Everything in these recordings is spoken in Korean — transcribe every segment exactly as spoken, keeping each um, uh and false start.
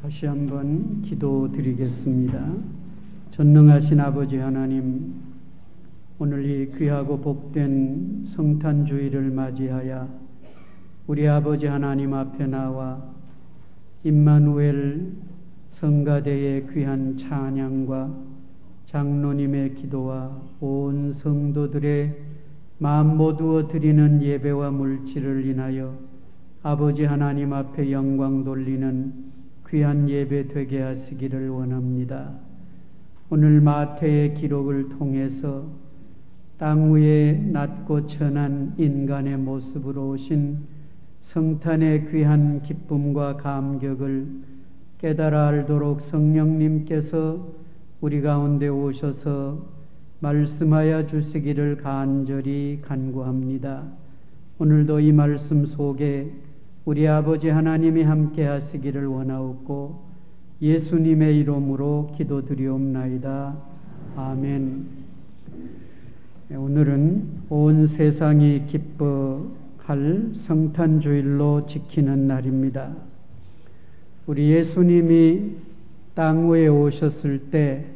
다시 한번 기도드리겠습니다. 전능하신 아버지 하나님, 오늘 이 귀하고 복된 성탄주의를 맞이하여 우리 아버지 하나님 앞에 나와 임마누엘 성가대의 귀한 찬양과 장로님의 기도와 온 성도들의 마음 모두어 드리는 예배와 물질을 인하여 아버지 하나님 앞에 영광 돌리는 귀한 예배 되게 하시기를 원합니다. 오늘 마태의 기록을 통해서 땅 위에 낮고 천한 인간의 모습으로 오신 성탄의 귀한 기쁨과 감격을 깨달아 알도록 성령님께서 우리 가운데 오셔서 말씀하여 주시기를 간절히 간구합니다. 오늘도 이 말씀 속에 우리 아버지 하나님이 함께 하시기를 원하옵고 예수님의 이름으로 기도드리옵나이다. 아멘. 오늘은 온 세상이 기뻐할 성탄주일로 지키는 날입니다. 우리 예수님이 땅 위에 오셨을 때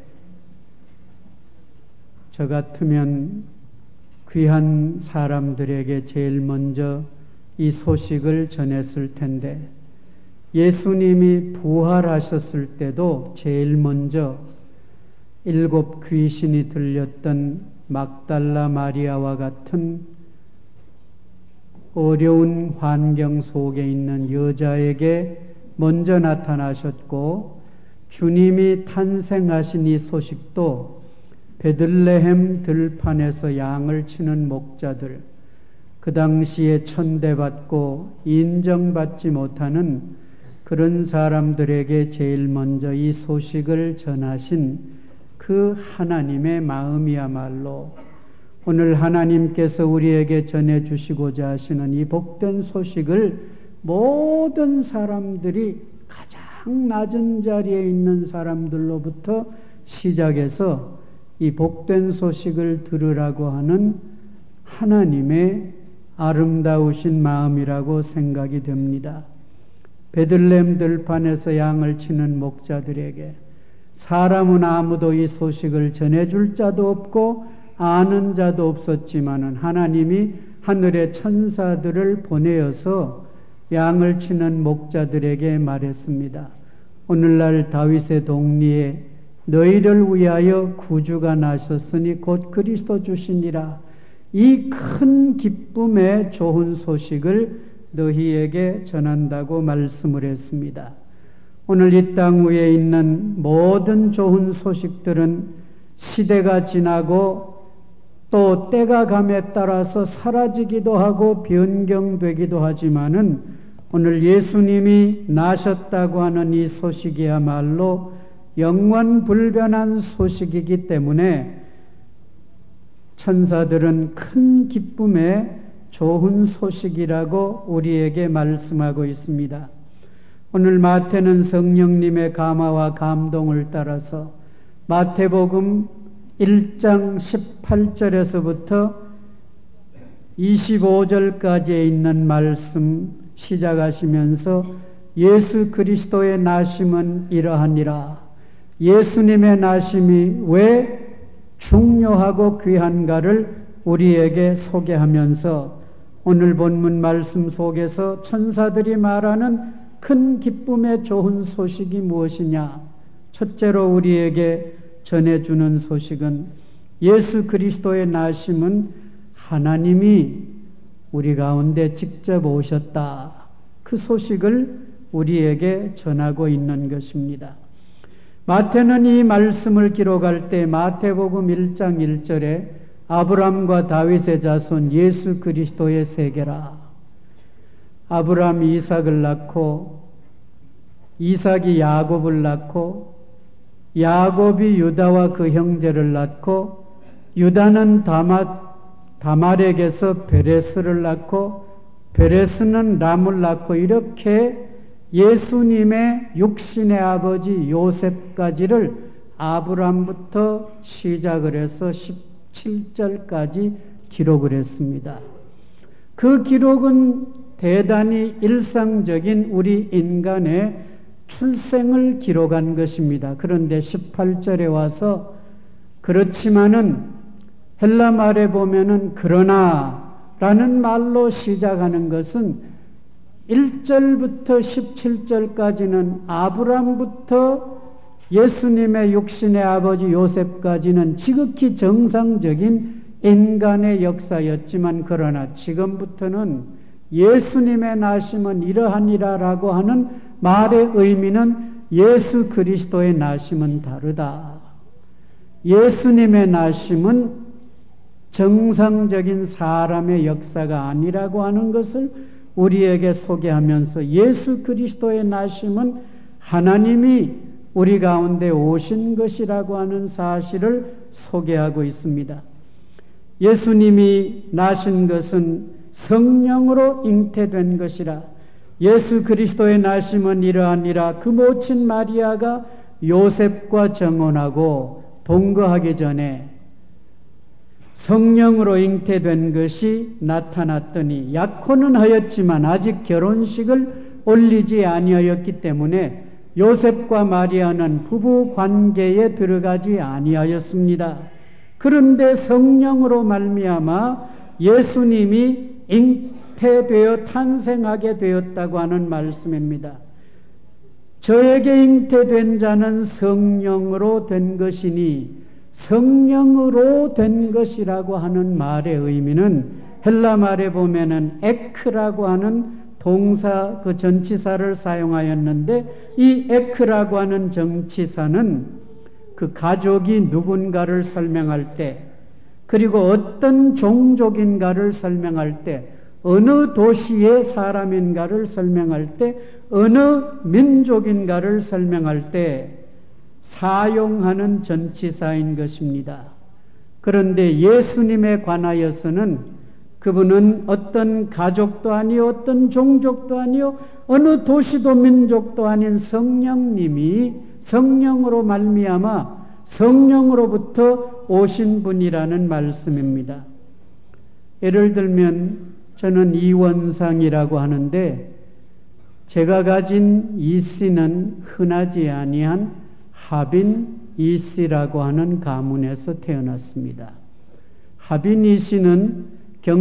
저 같으면 귀한 사람들에게 제일 먼저 이 소식을 전했을 텐데, 예수님이 부활하셨을 때도 제일 먼저 일곱 귀신이 들렸던 막달라 마리아와 같은 어려운 환경 속에 있는 여자에게 먼저 나타나셨고, 주님이 탄생하신 이 소식도 베들레헴 들판에서 양을 치는 목자들, 그 당시에 천대받고 인정받지 못하는 그런 사람들에게 제일 먼저 이 소식을 전하신 그 하나님의 마음이야말로 오늘 하나님께서 우리에게 전해주시고자 하시는 이 복된 소식을 모든 사람들이 가장 낮은 자리에 있는 사람들로부터 시작해서 이 복된 소식을 들으라고 하는 하나님의 아름다우신 마음이라고 생각이 됩니다. 베들레헴 들판에서 양을 치는 목자들에게 사람은 아무도 이 소식을 전해줄 자도 없고 아는 자도 없었지만은 하나님이 하늘의 천사들을 보내어서 양을 치는 목자들에게 말했습니다. 오늘날 다윗의 동리에 너희를 위하여 구주가 나셨으니 곧 그리스도 주시니라. 이 큰 기쁨의 좋은 소식을 너희에게 전한다고 말씀을 했습니다. 오늘 이 땅 위에 있는 모든 좋은 소식들은 시대가 지나고 또 때가 감에 따라서 사라지기도 하고 변경되기도 하지만은 오늘 예수님이 나셨다고 하는 이 소식이야말로 영원불변한 소식이기 때문에 천사들은 큰 기쁨의 좋은 소식이라고 우리에게 말씀하고 있습니다. 오늘 마태는 성령님의 감화와 감동을 따라서 마태복음 일 장 십팔 절에서부터 이십오 절까지에 있는 말씀 시작하시면서 예수 그리스도의 나심은 이러하니라. 예수님의 나심이 왜 중요하고 귀한가를 우리에게 소개하면서 오늘 본문 말씀 속에서 천사들이 말하는 큰 기쁨의 좋은 소식이 무엇이냐? 첫째로 우리에게 전해주는 소식은 예수 그리스도의 나심은 하나님이 우리 가운데 직접 오셨다. 그 소식을 우리에게 전하고 있는 것입니다. 마태는 이 말씀을 기록할 때 마태복음 일 장 일 절에 아브람과 다윗의 자손 예수 그리스도의 세계라. 아브람이 이삭을 낳고 이삭이 야곱을 낳고 야곱이 유다와 그 형제를 낳고 유다는 다마, 다말에게서 베레스를 낳고 베레스는 람을 낳고 이렇게 예수님의 육신의 아버지 요셉까지를 아브람부터 시작을 해서 십칠 절까지 기록을 했습니다. 그 기록은 대단히 일상적인 우리 인간의 출생을 기록한 것입니다. 그런데 십팔 절에 와서 그렇지만은 헬라 말에 보면은 그러나 라는 말로 시작하는 것은 일 절부터 십칠 절까지는 아브람부터 예수님의 육신의 아버지 요셉까지는 지극히 정상적인 인간의 역사였지만 그러나 지금부터는 예수님의 나심은 이러하니라라고 하는 말의 의미는 예수 그리스도의 나심은 다르다. 예수님의 나심은 정상적인 사람의 역사가 아니라고 하는 것을 우리에게 소개하면서 예수 그리스도의 나심은 하나님이 우리 가운데 오신 것이라고 하는 사실을 소개하고 있습니다. 예수님이 나신 것은 성령으로 잉태된 것이라. 예수 그리스도의 나심은 이러하니라. 그 모친 마리아가 요셉과 정혼하고 동거하기 전에 성령으로 잉태된 것이 나타났더니 약혼은 하였지만 아직 결혼식을 올리지 아니하였기 때문에 요셉과 마리아는 부부 관계에 들어가지 아니하였습니다. 그런데 성령으로 말미암아 예수님이 잉태되어 탄생하게 되었다고 하는 말씀입니다. 저에게 잉태된 자는 성령으로 된 것이니 성령으로 된 것이라고 하는 말의 의미는 헬라 말에 보면은 에크라고 하는 동사 그 전치사를 사용하였는데 이 에크라고 하는 정치사는 그 가족이 누군가를 설명할 때 그리고 어떤 종족인가를 설명할 때 어느 도시의 사람인가를 설명할 때 어느 민족인가를 설명할 때 사용하는 전치사인 것입니다. 그런데 예수님에 관하여서는 그분은 어떤 가족도 아니요 어떤 종족도 아니요 어느 도시도 민족도 아닌 성령님이 성령으로 말미암아 성령으로부터 오신 분이라는 말씀입니다. 예를 들면 저는 이원상이라고 하는데 제가 가진 이씨는 흔하지 아니한 하빈 이씨라고 하는 가문에서 태어났습니다. 하빈 이씨는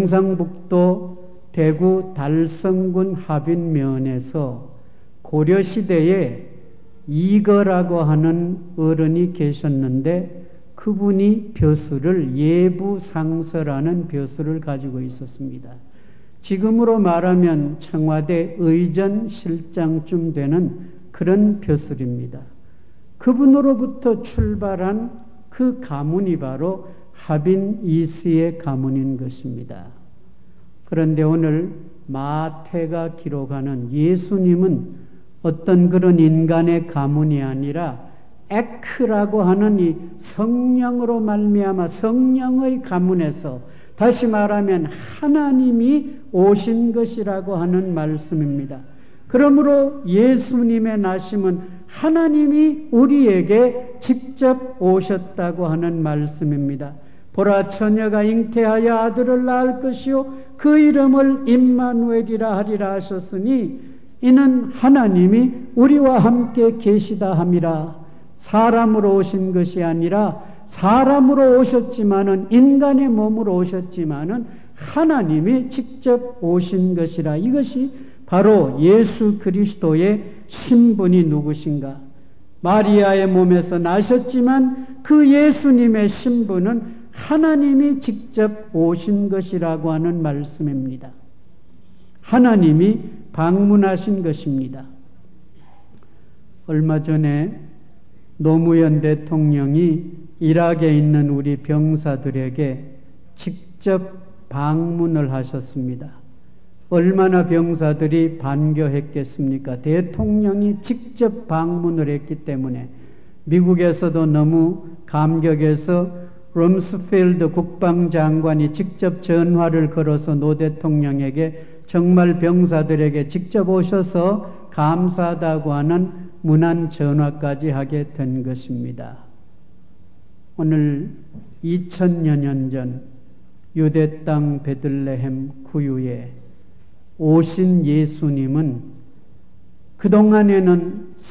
경상북도 대구 달성군 하빈면에서 고려시대에 이거라고 하는 어른이 계셨는데 그분이 벼슬을 예부상서라는 벼슬을 가지고 있었습니다. 지금으로 말하면 청와대 의전실장쯤 되는 그런 벼슬입니다. 그분으로부터 출발한 그 가문이 바로 하빈 이씨의 가문인 것입니다. 그런데 오늘 마태가 기록하는 예수님은 어떤 그런 인간의 가문이 아니라 에크라고 하는 이 성령으로 말미암아 성령의 가문에서 다시 말하면 하나님이 오신 것이라고 하는 말씀입니다. 그러므로 예수님의 나심은 하나님이 우리에게 직접 오셨다고 하는 말씀입니다. 보라 처녀가 잉태하여 아들을 낳을 것이요 그 이름을 임마누엘이라 하리라 하셨으니 이는 하나님이 우리와 함께 계시다 함이라. 사람으로 오신 것이 아니라 사람으로 오셨지만은 인간의 몸으로 오셨지만은 하나님이 직접 오신 것이라. 이것이 바로 예수 그리스도의 신분이 누구신가? 마리아의 몸에서 나셨지만 그 예수님의 신분은 하나님이 직접 오신 것이라고 하는 말씀입니다. 하나님이 방문하신 것입니다. 얼마 전에 노무현 대통령이 이락에 있는 우리 병사들에게 직접 방문을 하셨습니다. 얼마나 병사들이 반겨했겠습니까? 대통령이 직접 방문을 했기 때문에 미국에서도 너무 감격해서 럼스필드 국방장관이 직접 전화를 걸어서 노 대통령에게 정말 병사들에게 직접 오셔서 감사하다고 하는 문안 전화까지 하게 된 것입니다. 오늘 이천여 년 전 유대 땅 베들레헴 구유에 오신 예수님은 그동안에는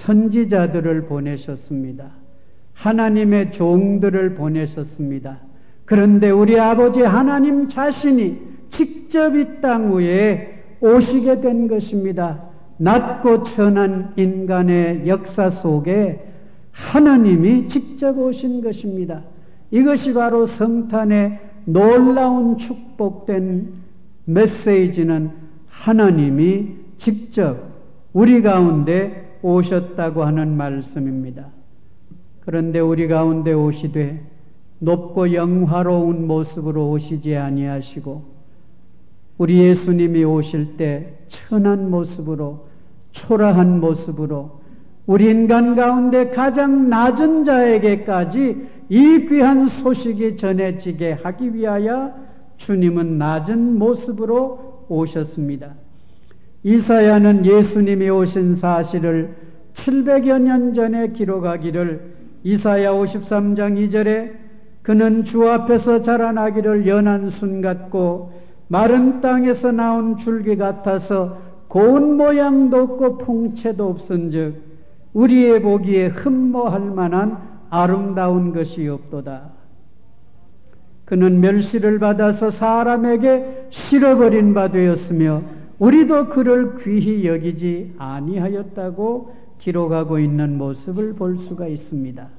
선지자들을 보내셨습니다. 하나님의 종들을 보내셨습니다. 그런데 우리 아버지 하나님 자신이 직접 이 땅 위에 오시게 된 것입니다. 낮고 천한 인간의 역사 속에 하나님이 직접 오신 것입니다. 이것이 바로 성탄의 놀라운 축복된 메시지는 하나님이 직접 우리 가운데 오셨다고 하는 말씀입니다. 그런데 우리 가운데 오시되 높고 영화로운 모습으로 오시지 아니하시고 우리 예수님이 오실 때 천한 모습으로 초라한 모습으로 우리 인간 가운데 가장 낮은 자에게까지 이 귀한 소식이 전해지게 하기 위하여 주님은 낮은 모습으로 오셨습니다. 이사야는 예수님이 오신 사실을 칠백여 년 전에 기록하기를 이사야 오십삼 장 이 절에 그는 주 앞에서 자라나기를 연한 순 같고 마른 땅에서 나온 줄기 같아서 고운 모양도 없고 풍채도 없은즉 우리의 보기에 흠모할 만한 아름다운 것이 없도다. 그는 멸시를 받아서 사람에게 실어버린 바 되었으며 우리도 그를 귀히 여기지 아니하였다고 기록하고 있는 모습을 볼 수가 있습니다.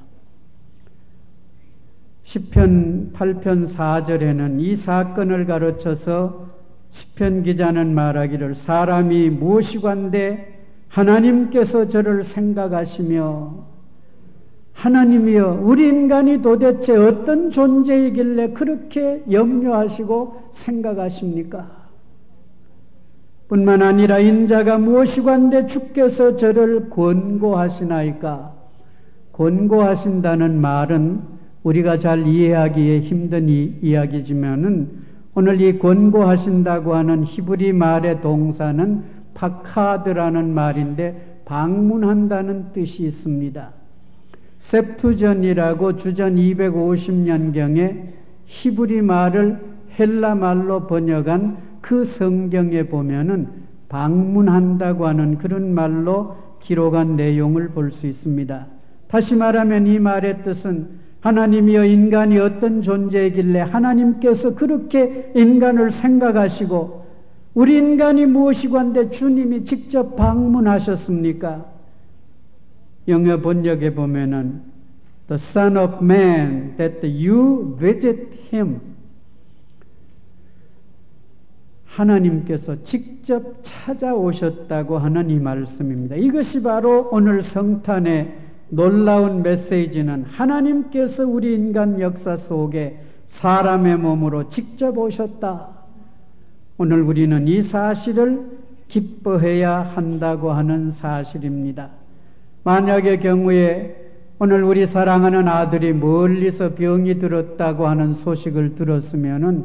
시편 팔 편 사 절에는 이 사건을 가르쳐서 시편 기자는 말하기를 사람이 무엇이관데 하나님께서 저를 생각하시며 하나님이여 우리 인간이 도대체 어떤 존재이길래 그렇게 염려하시고 생각하십니까? 뿐만 아니라 인자가 무엇이관데 주께서 저를 권고하시나이까? 권고하신다는 말은 우리가 잘 이해하기에 힘든 이 이야기지만은 오늘 이 권고하신다고 하는 히브리 말의 동사는 파카드라는 말인데 방문한다는 뜻이 있습니다. 셉투전이라고 주전 이백오십 년경에 히브리 말을 헬라 말로 번역한 그 성경에 보면은 방문한다고 하는 그런 말로 기록한 내용을 볼 수 있습니다. 다시 말하면 이 말의 뜻은 하나님이여 인간이 어떤 존재이길래 하나님께서 그렇게 인간을 생각하시고 우리 인간이 무엇이관데 주님이 직접 방문하셨습니까? 영어 번역에 보면은 The Son of Man that you visit him. 하나님께서 직접 찾아오셨다고 하는 이 말씀입니다. 이것이 바로 오늘 성탄의 놀라운 메시지는 하나님께서 우리 인간 역사 속에 사람의 몸으로 직접 오셨다. 오늘 우리는 이 사실을 기뻐해야 한다고 하는 사실입니다. 만약의 경우에 오늘 우리 사랑하는 아들이 멀리서 병이 들었다고 하는 소식을 들었으면은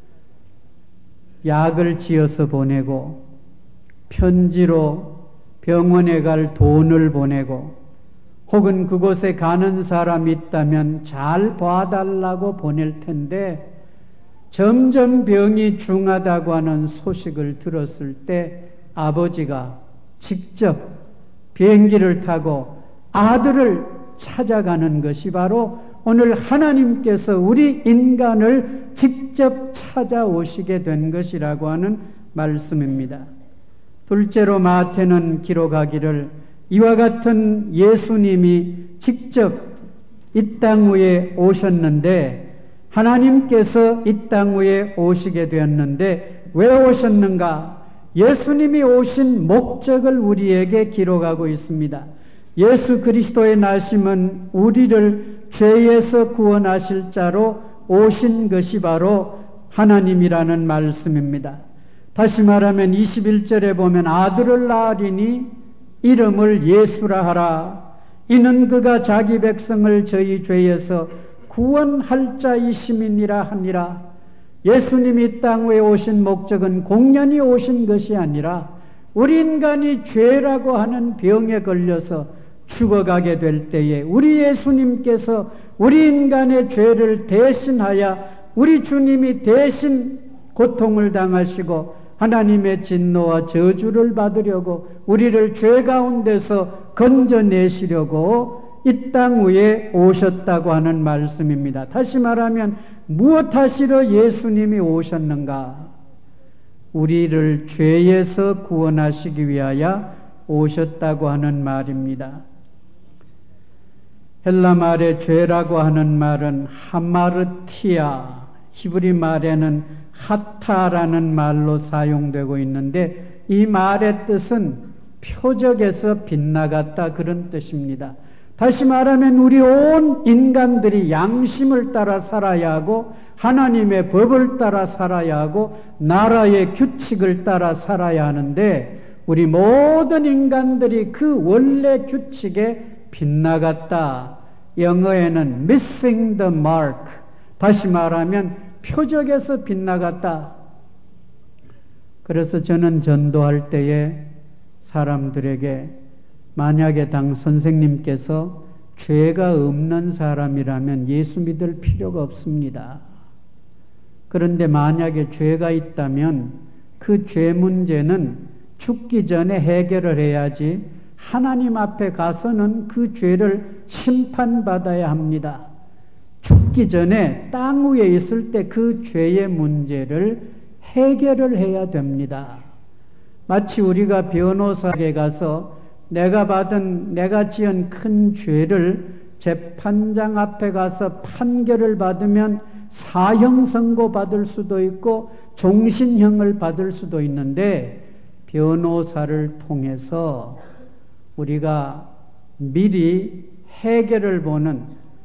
약을 지어서 보내고 편지로 병원에 갈 돈을 보내고 혹은 그곳에 가는 사람이 있다면 잘 봐달라고 보낼 텐데 점점 병이 중하다고 하는 소식을 들었을 때 아버지가 직접 비행기를 타고 아들을 찾아가는 것이 바로 오늘 하나님께서 우리 인간을 직접 찾아오시게 된 것이라고 하는 말씀입니다. 둘째로 마태는 기록하기를 이와 같은 예수님이 직접 이 땅 위에 오셨는데 하나님께서 이 땅 위에 오시게 되었는데 왜 오셨는가? 예수님이 오신 목적을 우리에게 기록하고 있습니다. 예수 그리스도의 나심은 우리를 죄에서 구원하실 자로 오신 것이 바로 하나님이라는 말씀입니다. 다시 말하면 이십일 절에 보면 아들을 낳으리니 이름을 예수라 하라. 이는 그가 자기 백성을 저희 죄에서 구원할 자이심이니라 하니라. 예수님이 땅 위에 오신 목적은 공연히 오신 것이 아니라 우리 인간이 죄라고 하는 병에 걸려서 죽어가게 될 때에 우리 예수님께서 우리 인간의 죄를 대신하여 우리 주님이 대신 고통을 당하시고 하나님의 진노와 저주를 받으려고 우리를 죄 가운데서 건져내시려고 이 땅 위에 오셨다고 하는 말씀입니다. 다시 말하면 무엇 하시러 예수님이 오셨는가? 우리를 죄에서 구원하시기 위하여 오셨다고 하는 말입니다. 헬라 말의 죄라고 하는 말은 하마르티아, 히브리 말에는 하타라는 말로 사용되고 있는데 이 말의 뜻은 표적에서 빗나갔다 그런 뜻입니다. 다시 말하면 우리 온 인간들이 양심을 따라 살아야 하고 하나님의 법을 따라 살아야 하고 나라의 규칙을 따라 살아야 하는데 우리 모든 인간들이 그 원래 규칙에 빗나갔다. 영어에는 missing the mark. 다시 말하면 표적에서 빗나갔다. 그래서 저는 전도할 때에 사람들에게 만약에 당 선생님께서 죄가 없는 사람이라면 예수 믿을 필요가 없습니다. 그런데 만약에 죄가 있다면 그 죄 문제는 죽기 전에 해결을 해야지 하나님 앞에 가서는 그 죄를 심판받아야 합니다. 죽기 전에 땅 위에 있을 때 그 죄의 문제를 해결을 해야 됩니다. 마치 우리가 변호사에게 가서 내가 받은, 내가 지은 큰 죄를 재판장 앞에 가서 판결을 받으면 사형 선고 받을 수도 있고 종신형을 받을 수도 있는데 변호사를 통해서 우리가 미리 해결을 보는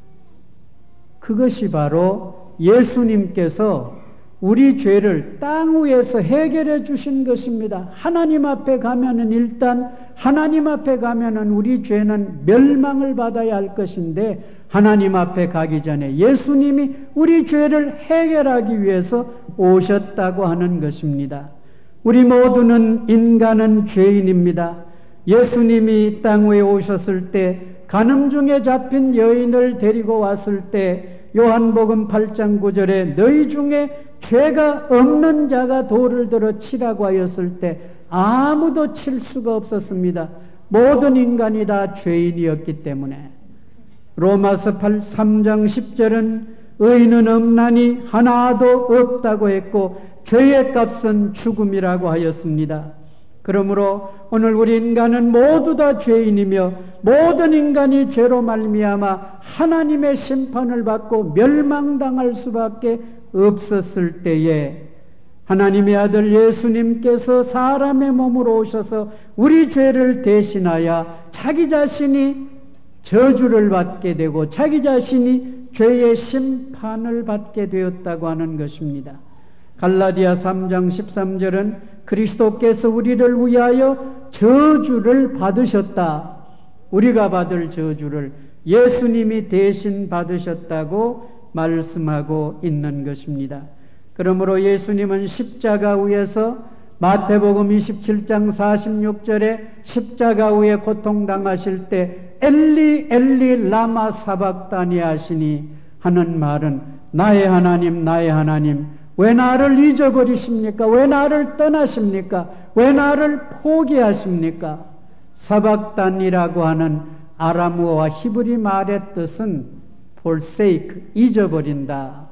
그것이 바로 예수님께서 우리 죄를 땅 위에서 해결해 주신 것입니다. 하나님 앞에 가면은 일단 하나님 앞에 가면은 우리 죄는 멸망을 받아야 할 것인데 하나님 앞에 가기 전에 예수님이 우리 죄를 해결하기 위해서 오셨다고 하는 것입니다. 우리 모두는 인간은 죄인입니다. 예수님이 이 땅 위에 오셨을 때 간음 중에 잡힌 여인을 데리고 왔을 때 요한복음 팔 장 구 절에 너희 중에 죄가 없는 자가 돌을 들어 치라고 하였을 때 아무도 칠 수가 없었습니다. 모든 인간이 다 죄인이었기 때문에. 로마서 삼 장 십 절은 의인은 없나니 하나도 없다고 했고 죄의 값은 죽음이라고 하였습니다. 그러므로 오늘 우리 인간은 모두 다 죄인이며 모든 인간이 죄로 말미암아 하나님의 심판을 받고 멸망당할 수밖에 없었을 때에 하나님의 아들 예수님께서 사람의 몸으로 오셔서 우리 죄를 대신하여 자기 자신이 저주를 받게 되고 자기 자신이 죄의 심판을 받게 되었다고 하는 것입니다. 갈라디아 삼 장 십삼 절은 그리스도께서 우리를 위하여 저주를 받으셨다. 우리가 받을 저주를 예수님이 대신 받으셨다고 말씀하고 있는 것입니다. 그러므로 예수님은 십자가 위에서 마태복음 이십칠 장 사십육 절에 십자가 위에 고통당하실 때 엘리 엘리 라마 사박다니 하시니 하는 말은 나의 하나님 나의 하나님 왜 나를 잊어버리십니까? 왜 나를 떠나십니까? 왜 나를 포기하십니까? 사박단이라고 하는 아람어와 히브리 말의 뜻은 forsake, 잊어버린다.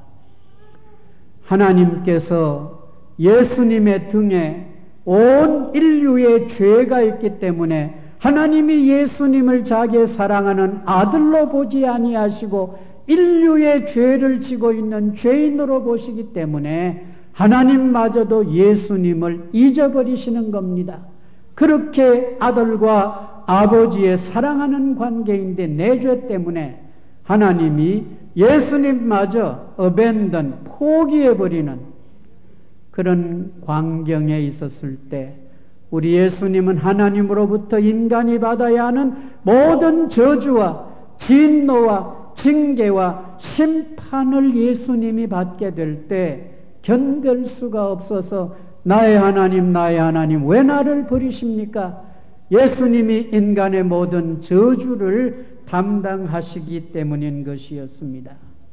하나님께서 예수님의 등에 온 인류의 죄가 있기 때문에 하나님이 예수님을 자기의 사랑하는 아들로 보지 아니하시고 인류의 죄를 지고 있는 죄인으로 보시기 때문에 하나님마저도 예수님을 잊어버리시는 겁니다. 그렇게 아들과 아버지의 사랑하는 관계인데 내 죄 때문에 하나님이 예수님마저 abandon, 포기해버리는 그런 광경에 있었을 때 우리 예수님은 하나님으로부터 인간이 받아야 하는 모든 저주와 진노와 징계와 심판을 예수님이 받게 될 때 견딜 수가 없어서 나의 하나님 나의 하나님 왜 나를 버리십니까? 예수님이 인간의 모든 저주를 담당하시기 때문인 것이었습니다.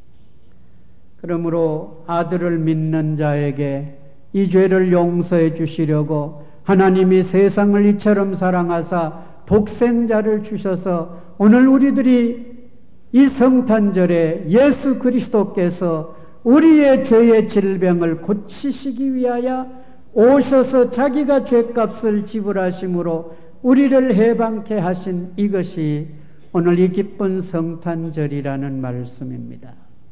그러므로 아들을 믿는 자에게 이 죄를 용서해 주시려고 하나님이 세상을 이처럼 사랑하사 독생자를 주셔서 오늘 우리들이 이 성탄절에 예수 그리스도께서 우리의 죄의 질병을 고치시기 위하여 오셔서 자기가 죄값을 지불하심으로 우리를 해방케 하신 이것이 오늘 이 기쁜 성탄절이라는 말씀입니다.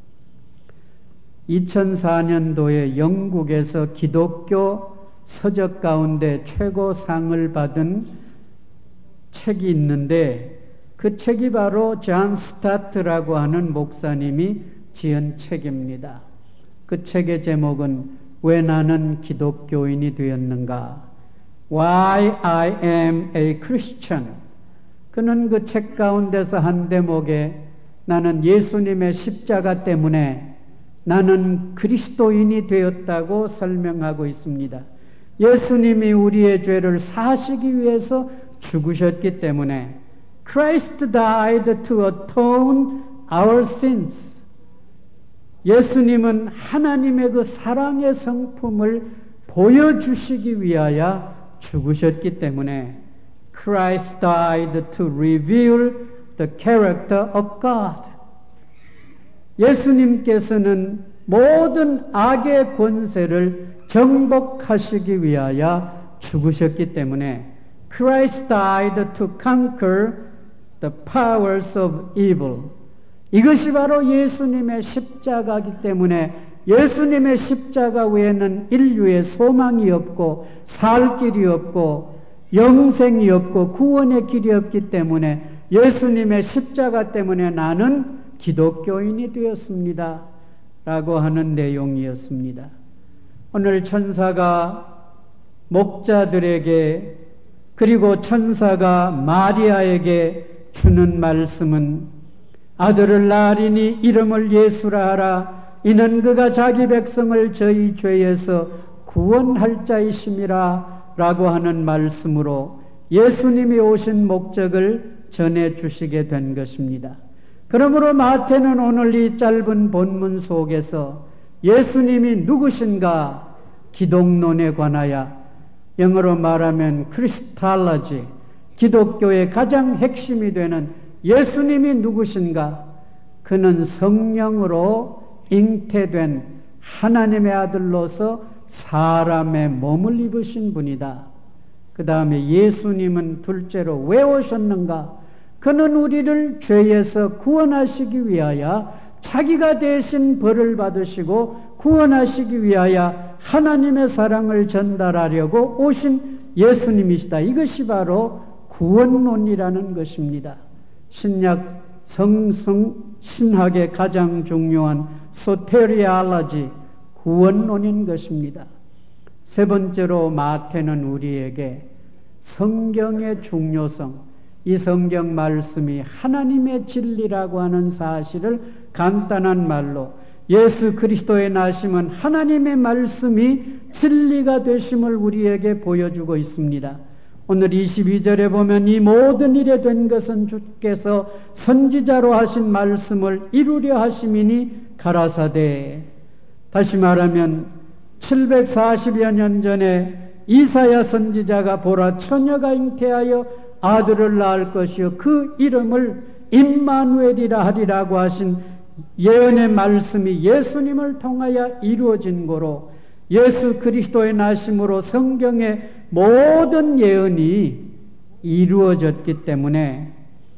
이천사 년도에 영국에서 기독교 서적 가운데 최고상을 받은 책이 있는데 그 책이 바로 존 스타트라고 하는 목사님이 지은 책입니다. 그 책의 제목은 왜 나는 기독교인이 되었는가? Why I am a Christian. 그는 그 책 가운데서 한 대목에 나는 예수님의 십자가 때문에 나는 그리스도인이 되었다고 설명하고 있습니다. 예수님이 우리의 죄를 사하시기 위해서 죽으셨기 때문에 Christ died to atone our sins. 예수님은 하나님의 그 사랑의 성품을 보여주시기 위하여 죽으셨기 때문에 Christ died to reveal the character of God. 예수님께서는 모든 악의 권세를 정복하시기 위하여 죽으셨기 때문에 Christ died to conquer the powers of evil. 이것이 바로 예수님의 십자가이기 때문에 예수님의 십자가 외에는 인류의 소망이 없고 살 길이 없고 영생이 없고 구원의 길이 없기 때문에 예수님의 십자가 때문에 나는 기독교인이 되었습니다. 라고 하는 내용이었습니다. 오늘 천사가 목자들에게 그리고 천사가 마리아에게 주는 말씀은 아들을 낳으리니 이름을 예수라 하라. 이는 그가 자기 백성을 저희 죄에서 구원할 자이심이라 라고 하는 말씀으로 예수님이 오신 목적을 전해 주시게 된 것입니다. 그러므로 마태는 오늘 이 짧은 본문 속에서 예수님이 누구신가 기독론에 관하여 영어로 말하면 크리스탈러지, 기독교의 가장 핵심이 되는 예수님이 누구신가? 그는 성령으로 잉태된 하나님의 아들로서 사람의 몸을 입으신 분이다. 그 다음에 예수님은 둘째로 왜 오셨는가? 그는 우리를 죄에서 구원하시기 위하여 자기가 대신 벌을 받으시고 구원하시기 위하여 하나님의 사랑을 전달하려고 오신 예수님이시다. 이것이 바로 구원론이라는 것입니다. 신약 성성 신학의 가장 중요한 소테리알러지, 구원론인 것입니다. 세 번째로 마태는 우리에게 성경의 중요성, 이 성경 말씀이 하나님의 진리라고 하는 사실을 간단한 말로 예수 그리스도의 나심은 하나님의 말씀이 진리가 되심을 우리에게 보여주고 있습니다. 오늘 이십이 절에 보면 이 모든 일에 된 것은 주께서 선지자로 하신 말씀을 이루려 하심이니 가라사대. 다시 말하면 칠백사십여 년 전에 이사야 선지자가 보라 처녀가 잉태하여 아들을 낳을 것이요 그 이름을 임마누엘이라 하리라고 하신 예언의 말씀이 예수님을 통하여 이루어진 거로 예수 그리스도의 나심으로 성경의 모든 예언이 이루어졌기 때문에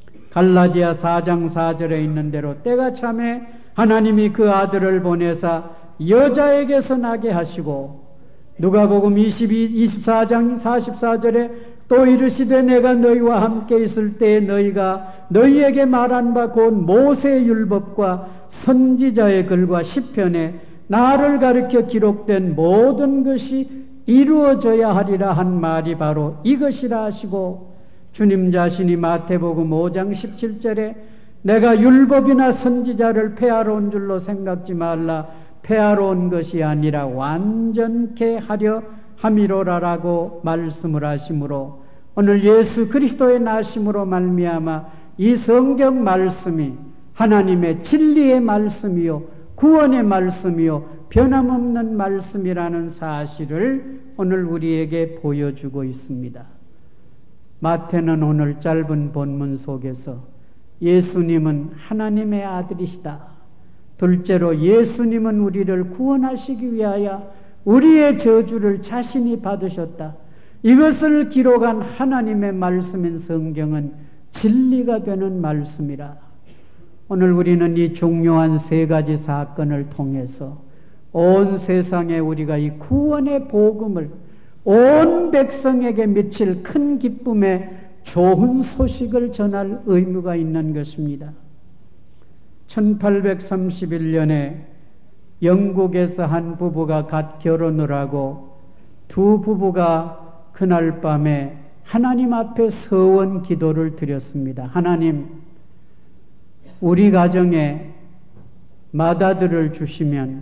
갈라디아 사 장 사 절에 있는 대로 때가 참에 하나님이 그 아들을 보내사 여자에게서 나게 하시고 누가복음 이십이, 이십사 장 사십사 절에 또 이르시되 내가 너희와 함께 있을 때에 너희가 너희에게 말한 바 곧 모세의 율법과 선지자의 글과 시편에 나를 가리켜 기록된 모든 것이 이루어져야 하리라 한 말이 바로 이것이라 하시고 주님 자신이 마태복음 오 장 십칠 절에 내가 율법이나 선지자를 폐하러 온 줄로 생각지 말라. 폐하러 온 것이 아니라 완전케 하려 함이로라라고 말씀을 하시므로 오늘 예수 그리스도의 나심으로 말미암아 이 성경 말씀이 하나님의 진리의 말씀이요 구원의 말씀이요 변함없는 말씀이라는 사실을 오늘 우리에게 보여주고 있습니다. 마태는 오늘 짧은 본문 속에서 예수님은 하나님의 아들이시다. 둘째로 예수님은 우리를 구원하시기 위하여 우리의 저주를 자신이 받으셨다. 이것을 기록한 하나님의 말씀인 성경은 진리가 되는 말씀이라. 오늘 우리는 이 중요한 세 가지 사건을 통해서 온 세상에 우리가 이 구원의 복음을 온 백성에게 미칠 큰 기쁨의 좋은 소식을 전할 의무가 있는 것입니다. 천팔백삼십일 년에 영국에서 한 부부가 갓 결혼을 하고 두 부부가 그날 밤에 하나님 앞에 서원 기도를 드렸습니다. 하나님, 우리 가정에 맏아들을 주시면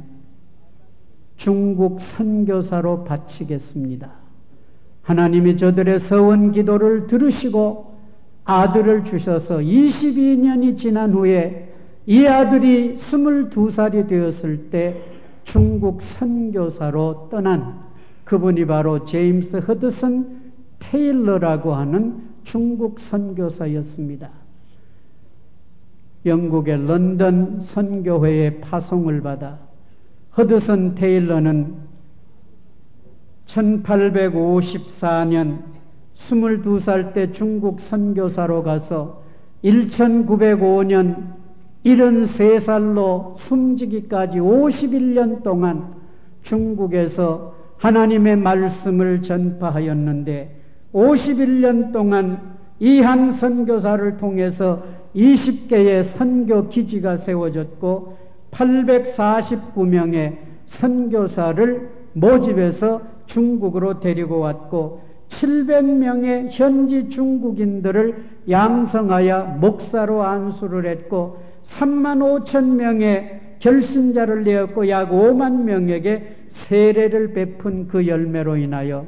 중국 선교사로 바치겠습니다. 하나님이 저들의 서원 기도를 들으시고 아들을 주셔서 이십이 년이 지난 후에 이 아들이 스물두 살이 되었을 때 중국 선교사로 떠난 그분이 바로 제임스 허드슨 테일러라고 하는 중국 선교사였습니다. 영국의 런던 선교회의 파송을 받아 허드슨 테일러는 천팔백오십사 년 스물두 살 때 중국 선교사로 가서 천구백오 년 일흔세 살로 숨지기까지 오십일 년 동안 중국에서 하나님의 말씀을 전파하였는데 오십일 년 동안 이 한 선교사를 통해서 이십 개의 선교 기지가 세워졌고 팔백사십구 명의 선교사를 모집해서 중국으로 데리고 왔고 칠백 명의 현지 중국인들을 양성하여 목사로 안수를 했고 삼만 오천 명의 결신자를 내었고 약 오만 명에게 세례를 베푼 그 열매로 인하여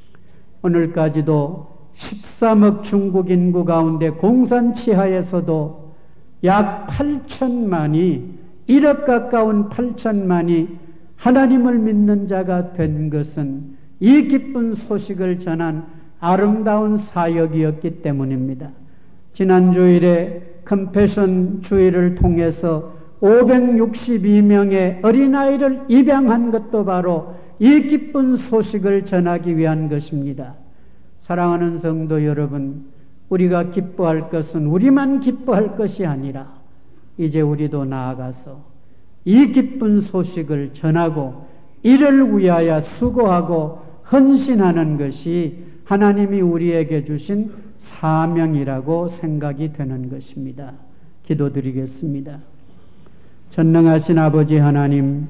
오늘까지도 십삼억 중국 인구 가운데 공산 치하에서도 약 팔천만이 일억 가까운 팔천만이 하나님을 믿는 자가 된 것은 이 기쁜 소식을 전한 아름다운 사역이었기 때문입니다. 지난 주일에 컴패션 주일을 통해서 오백육십이 명의 어린아이를 입양한 것도 바로 이 기쁜 소식을 전하기 위한 것입니다. 사랑하는 성도 여러분, 우리가 기뻐할 것은 우리만 기뻐할 것이 아니라 이제 우리도 나아가서 이 기쁜 소식을 전하고 이를 위하여 수고하고 헌신하는 것이 하나님이 우리에게 주신 사명이라고 생각이 되는 것입니다. 기도드리겠습니다. 전능하신 아버지 하나님,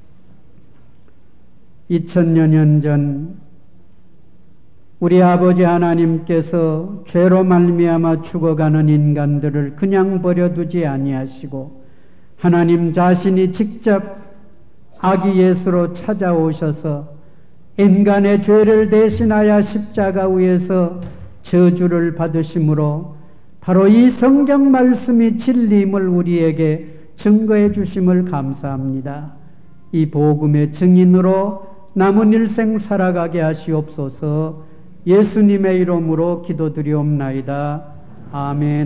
이천여 년 전 우리 아버지 하나님께서 죄로 말미암아 죽어가는 인간들을 그냥 버려두지 아니하시고 하나님 자신이 직접 아기 예수로 찾아오셔서 인간의 죄를 대신하여 십자가 위에서 저주를 받으심으로 바로 이 성경 말씀이 진리임을 우리에게 증거해 주심을 감사합니다. 이 복음의 증인으로 남은 일생 살아가게 하시옵소서. 예수님의 이름으로 기도드리옵나이다. 아멘.